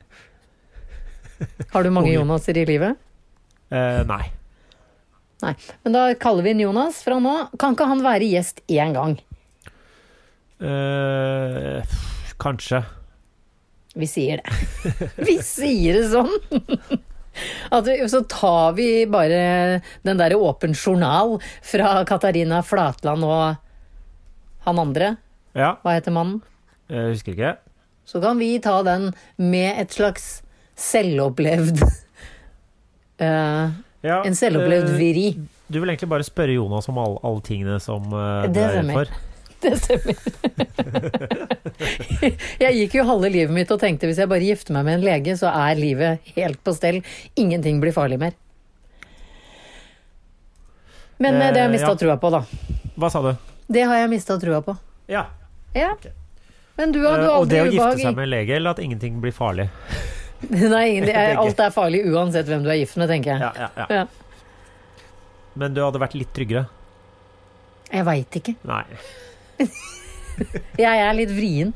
Har du mange Mange. Jonaser i livet? Eh, nei. Nei, men da kaller vi en Jonas fra nå. Kan ikke han være gjest én gang? Eh, kanskje. Vi sier det. Vi sier det sånn. At vi, så tar vi bare den der åpen journal fra Katarina Flatland og han andre. Ja, Hva heter mannen? jeg husker ikke. Så kan vi ta den med et slags selvopplevd eh, Ja, En selvopplevd eh, viri. Du vil egentlig bare spørre Jonas om alle, alle tingene som eh, du Det er redd stemmer. for. Det stemmer. Jeg gikk jo halve livet mitt og tenkte hvis jeg bare gifter meg med en lege, så er livet helt på stell. Ingenting blir farlig mer. Men eh, det har jeg Eh, mista ja. trua på, da. Hva sa du? Det har jeg mista trua på. Ja. Ja. Ok. Men du har, du Eh, har og det å aldri gifte ubehag seg i med en lege, eller at ingenting blir farlig? Nei, ingen- det er, Begge. alt er farlig uansett hvem du er gift med, tenker jeg. Ja, ja, ja. Ja. Men du hadde vært litt tryggere? Jeg veit ikke. Nei. Jeg er litt vrien.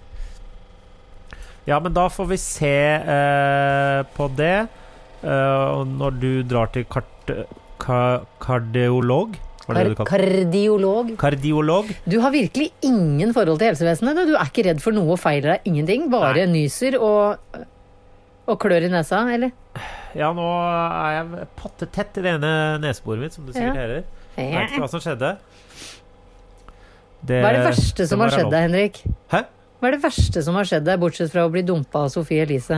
Ja, men da får vi se eh, på det. Eh, og når du drar til kart, ka, kardiolog Var det Kar det du kalte? kardiolog. Kardiolog. Du har virkelig ingen forhold til helsevesenet. Du, du er ikke redd for noe feiler deg, ingenting. Bare Nei. nyser og, og klør i nesa, eller? Ja, nå er jeg potte tett i det ene neseboret mitt, som du sikkert Ja. hører. Jeg vet ikke hva som skjedde. Det, Hva er det verste som det har var skjedd lov. deg, Henrik? Hæ? Hva er det verste som har skjedd deg, bortsett fra å bli dumpa av Sofie Elise?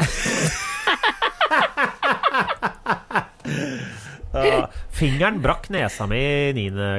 Ja, fingeren brakk nesa mi i niende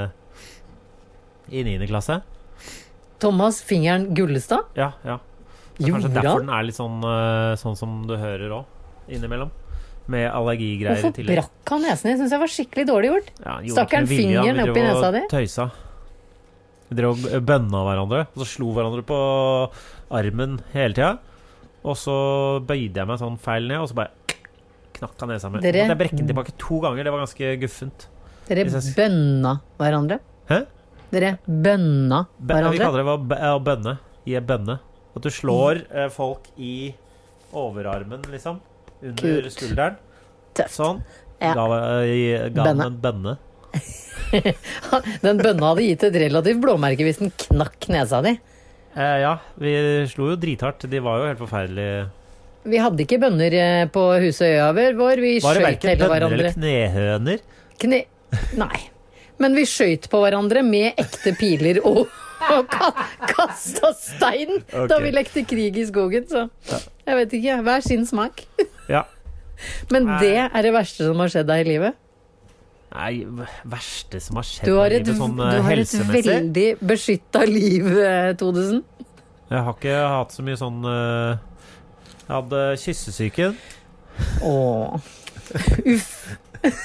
I niende klasse. Thomas Fingeren Gullestad? Ja, ja. Det er Gjorde kanskje derfor han? den er litt sånn, eh, sånn som du hører òg, innimellom. Med allergigreier i Hvorfor tillegg. brakk han nesen din? Syns jeg var skikkelig dårlig gjort. Ja, han gjorde Stakk ikke han med vilje, da. fingeren Vi opp i drev nesa og di? Tøysa. Vi drev og bønna hverandre, og så slo hverandre på armen hele tida. Og så bøyde jeg meg sånn feil ned, og så bare knakk han nesa mi. Dere- Jeg brekket den tilbake to ganger, det var ganske guffent. Dere Hvis jeg- bønna hverandre? Hæ? Dere bønna Bø- vi hverandre? kaller det å bø- å bønne. I en bønne. At du slår eh, folk i overarmen, liksom. Under Kult. skulderen. Tøft. Sånn. Ja. Ga, eh, ga han Bønne. en bønne. Den bønna hadde gitt et relativt blåmerke hvis den knakk nesa di. Eh, ja, vi slo jo drithardt. De var jo helt forferdelige. Vi hadde ikke bønner eh, på Husøya vår, vi Var det skjøt verken hele bønner eller hverandre. knehøner? Kne... Nei. Men vi skjøt på hverandre med ekte piler og, og ka kasta stein da Ok. vi lekte krig i skogen, så jeg vet ikke. Hver sin smak. Ja. Men Nei. det er det verste som har skjedd deg i livet. Nei, verste som har skjedd Du har i et, livet, sånn du eh, har et helsemessig. veldig beskytta liv, eh, Thodesen. Jeg har ikke hatt så mye sånn eh, Jeg hadde kyssesyken. Åh. Uff.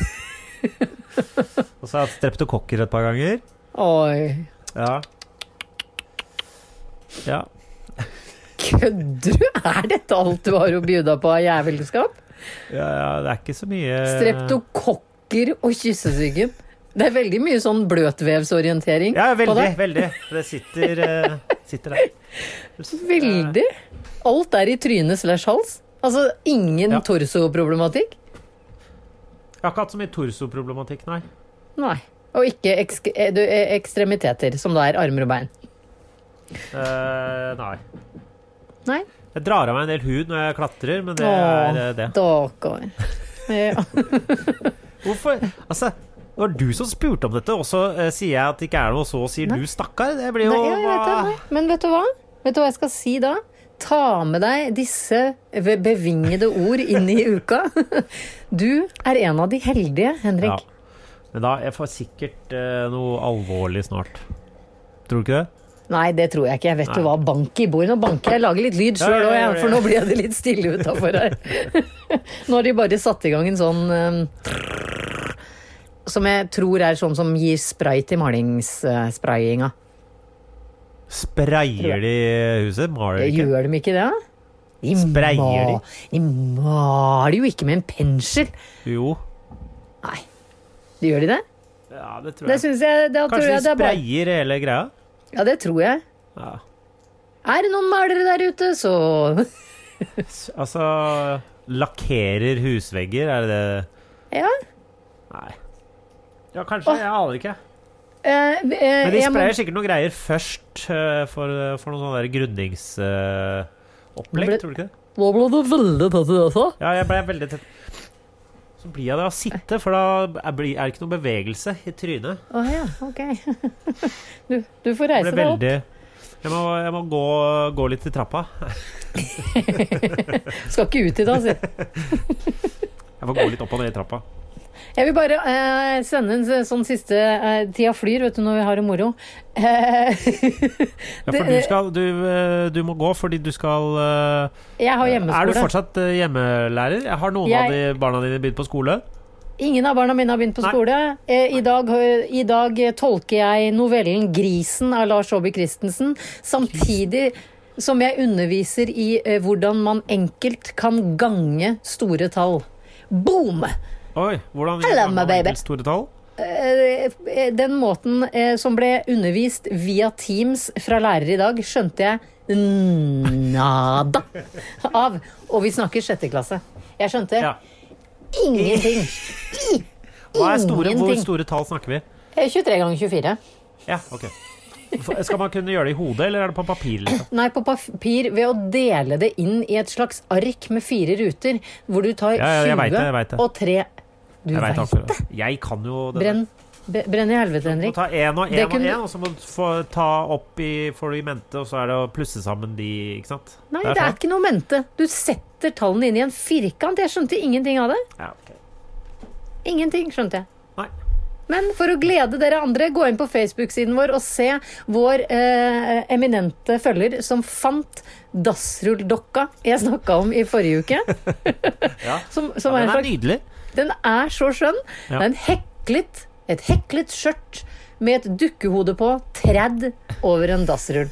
Og så har jeg hatt streptokokker et par ganger. Oi. Ja. Ja. Kødder du? Er dette alt du har å bjuda på av jævelskap? Ja, ja, det er ikke så mye Streptokokker og kyssesyken. Det er veldig mye sånn bløtvevsorientering Ja, på veldig, deg. veldig. Det sitter, eh, sitter der. Veldig. Alt er i trynet slash hals. Altså ingen Ja. torsoproblematikk. Jeg har ikke hatt så mye torsoproblematikk, nei. Nei. Og ikke eksk eh, du, eh, ekstremiteter, som da er armer og bein. Eh, nei. Nei. Jeg drar av meg en del hud når jeg klatrer, men det Åh, er eh, det. Stakkar. Ja. Hvorfor? Altså, det var du som spurte om dette, og så eh, sier jeg at det ikke er noe, og så sier du stakkar. Det blir jo Nei, jeg vet det, nei. Men vet du hva? Vet du hva jeg skal si da? Ta med deg disse bevingede ord inn i uka. Du er en av de heldige, Henrik. Ja. Men da jeg får sikkert eh, noe alvorlig snart. Tror du ikke det? Nei, det tror jeg ikke. Jeg vet jo hva bank i bord. Nå banker jeg, lager litt lyd selv Ja, ja, ja, også, ja. for nå blir det litt stille utenfor her. Nå har de bare satt i gang en sånn um, som jeg tror er sånn som gir spray til malingssprayinga. Sprayer de huset? Maler de ikke? Gjør de ikke det? De Sprayer de? ma- De maler jo ikke med en pensel. Jo. Nei. Gjør de det? Ja, det tror Det jeg. synes jeg, det tror Kanskje jeg de det er bare... sprayer hele greia? Ja, det tror jeg. Ja. Er det noen malere der ute, så... S- Altså, lakkerer husvegger, er det det? Ja. Nei. Ja, kanskje, jeg aner ikke. Eh, eh, Men de jeg må- sprayer sikkert noen greier først eh, for, for noen sånne der grunningsopplegg, Nå ble- tror du ikke det? Nå ble det veldig tett i det også. Ja, jeg ble veldig tett. Så blir jeg det av å sitte, for da er blir- er det ikke noe bevegelse i trynet. Åja, ok. Du, du får Det reise ble deg opp. veldig... Jeg må, jeg må gå, gå litt i trappa. Skal ikke ut i dag, si. Jeg får gå litt opp og ned i trappa. Jeg vil bare eh, sende en s- sånn siste eh, tida flyr, vet du, når vi har det moro. Eh, Ja, for du, skal, du, eh, du må gå fordi du skal eh, jeg har hjemmeskole. Er du fortsatt eh, hjemmelærer? Jeg har noen Jeg- av de barna dine begynt på skole? Ingen av barna mine har begynt på Nei. skole. Eh, I dag, I dag tolker jeg novellen 'Grisen' av Lars Saabye Christensen, samtidig som jeg underviser i eh, hvordan man enkelt kan gange store tall. Boom! Oi, hvordan Hello, gjør my man baby. enkelt store tall? Eh, Den måten eh, som ble undervist via Teams fra lærere i dag, skjønte jeg nada av. Og vi snakker sjette klasse. Jeg skjønte Ja. ingenting. Hva er store, hvor Ingenting. store tall snakker vi? Eh, tjuetre ganger tjuefire. Ja, ok. For- Skal man kunne gjøre det i hodet, eller er det på papir? Liksom? Nei, på papir ved å dele det inn i et slags ark med fire ruter, hvor du tar Ja, ja, jeg vet det, jeg tjue vet det. og tre. Du Jeg vet vet akkurat det? det. Jeg kan jo det. Brenn, be- brenn i helvete, Du må Henrik. ta én og Det én og kunne- én, og så må du få ta opp i får du i mente, og så er det å plusse sammen de, ikke sant? Nei, det er sånn. ikke noe mente. Du setter tallene inn i en firkant. Jeg skjønte ingenting av det. Ja, ok. Ingenting skjønte jeg. Nei. Men for å glede dere andre, gå inn på Facebook-siden vår og se vår eh, eminente følger som fant dassrulldokka jeg snakka om i forrige uke. Ja. Som, som Ja, er en den er slags, nydelig. den er så skjønn. Ja. Det er en heklet, et heklet skjørt med et dukkehode på, tredd over en dassrull.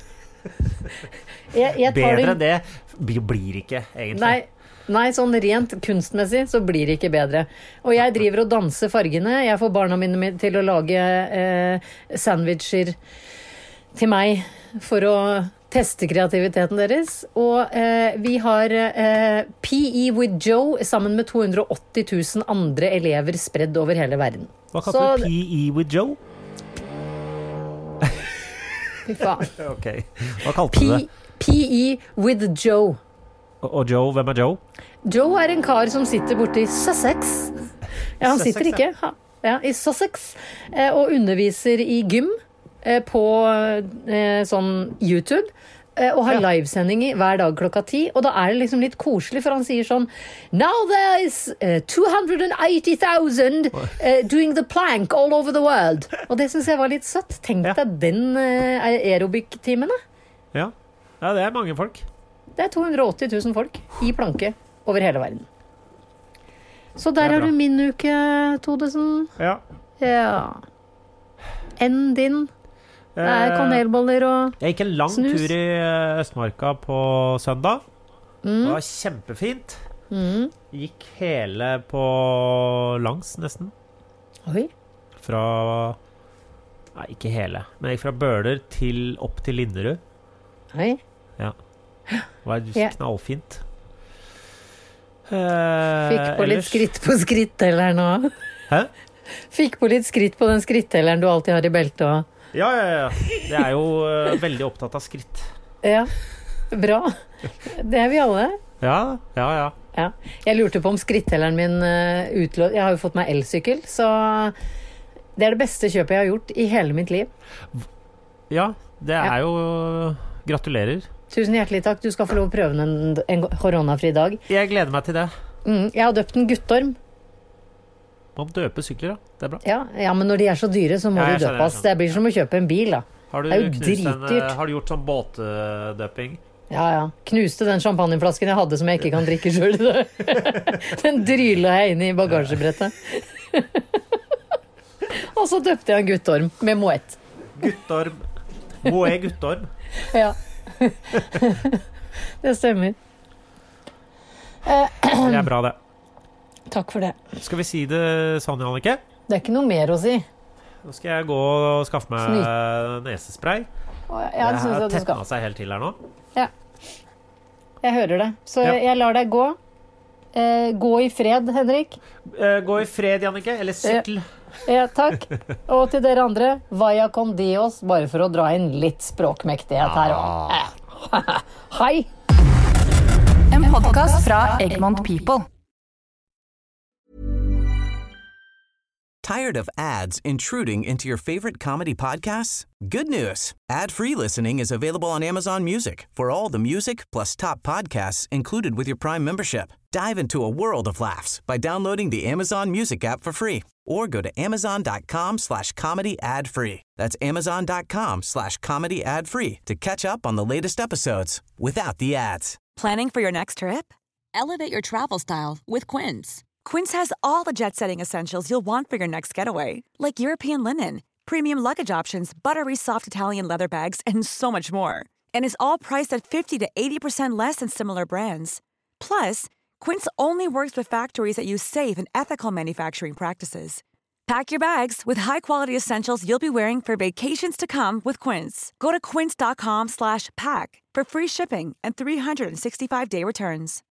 Jeg, jeg tar Bedre det- enn det blir ikke, egentlig. Nei, nei, sånn rent kunstmessig så blir det ikke bedre. Og jeg driver og danser fargene. Jeg får barna mine til å lage eh, sandwicher til meg for å teste kreativiteten deres. Og eh, vi har eh, P E with Joe sammen med to hundre og åtti tusen andre elever spredd over hele verden. Hva kalte Så- du P E with Joe? Fy faen. Ok. Hva kalte du det? P E with Joe. Og og Joe, hvem er Joe? Joe er en kar som sitter borte i Sussex. Ja, han Sussex, sitter ikke ha, ja, i Sussex eh, og underviser i gym eh, på eh, sånn YouTube. eh, Og har livesending i hver dag klokka ti. Og da er det liksom litt koselig, for han sier sånn Now there is uh, two hundred eighty thousand uh, doing the plank all over the world. Og det syns jeg var litt søtt. Tenk Ja. deg den uh, aerobic-timen, da. Ja. ja, det er mange folk. Det er to hundre og åtti tusen folk i planke over hele verden. Så der Det er har bra. du min uke, Todesen. Ja. Ja. Enn din? Det er Eh, kanelboller og Jeg gikk en lang snus. tur i eh, Østmarka på søndag. Det var kjempefint. mm. Gikk hele på langs, nesten. Oi. Fra Nei, ikke hele. Men jeg gikk fra Bøler til opp til Linderud. Oi. Ja. Det var Ja. knallfint. Eh, Fikk på litt ellers- skritt på skrittelleren òg. Hæ? Fikk på litt skritt på den skrittelleren du alltid har i beltet òg. Ja, ja, ja. Jeg er jo eh, veldig opptatt av skritt. Ja. Bra. Det er vi alle. Ja, ja, ja. Ja. Jeg lurte på om skrittelleren min uh, utlå... Jeg har jo fått meg elsykkel, så det er det beste kjøpet jeg har gjort i hele mitt liv. Ja, det Ja. er jo Gratulerer. Tusen hjertelig takk. Du skal få lov å prøve den en, en koronafri dag. Jeg gleder meg til det. Mm, jeg har døpt den Guttorm. Man døper sykler, da. Det er bra. Ja, ja, men når de er så dyre, så må Ja, jeg de skjønner, døpes. jeg skjønner. Det blir som å kjøpe en bil, da. Har du, Det er jo knust en, dritdyrt. har du gjort sånn båtdøping? Ja, ja. Knuste den champagneflasken jeg hadde som jeg ikke kan drikke selv. Den dryla jeg inn i bagasjebrettet. Og så døpte jeg en guttorm med moët. Guttorm. Moët guttorm. Ja. Det stemmer. Det er bra, det. Takk for det. Skal vi si det sånn, Jannicke? Det er ikke noe mer å si. Nå skal jeg gå og skaffe meg nesespray. Og jeg, Det jeg synes har at du skal. tetnet seg helt til her nå. Ja. Jeg hører det. Så Ja. jeg lar deg gå. Eh, gå i fred, Henrik. Eh, Gå i fred, Jannicke. Eller sykkel. Ja, takk. Og til dere andre, vaya con Dios, bare for å dra inn litt språkmektighet her også. Hei! En podcast fra Egmont People. Tired of ads intruding into your favorite comedy podcasts? Good news. Ad-free listening is available on Amazon Music for all the music plus top podcasts included with your Prime membership. Dive into a world of laughs by downloading the Amazon Music app for free or go to amazon.com slash comedy ad free. That's amazon.com slash comedy ad free to catch up on the latest episodes without the ads. Planning for your next trip? Elevate your travel style with Quince. Quince has all the jet-setting essentials you'll want for your next getaway, like European linen, premium luggage options, buttery soft Italian leather bags, and so much more. And is all priced at fifty to eighty percent less than similar brands. Plus, Quince only works with factories that use safe and ethical manufacturing practices. Pack your bags with high-quality essentials you'll be wearing for vacations to come with Quince. Go to quince.com slash pack for free shipping and three sixty-five day returns.